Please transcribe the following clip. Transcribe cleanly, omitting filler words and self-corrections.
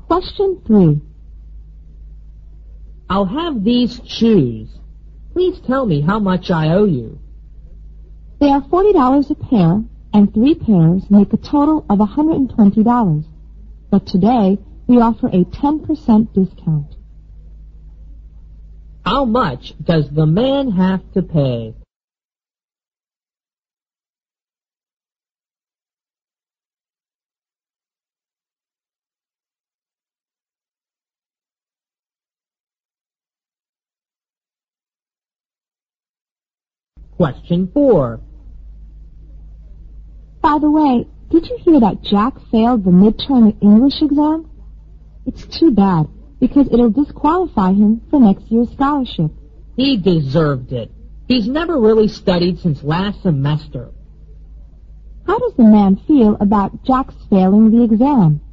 Question 3. I'll have these shoes. Please tell me how much I owe you. They are $40 a pair, and 3 pairs make a total of $120. But today, we offer a 10% discount. How much does the man have to pay? Question 4. By the way, did you hear that Jack failed the midterm English exam? It's too bad, because it'll disqualify him for next year's scholarship. He deserved it. He's never really studied since last semester. How does the man feel about Jack's failing the exam?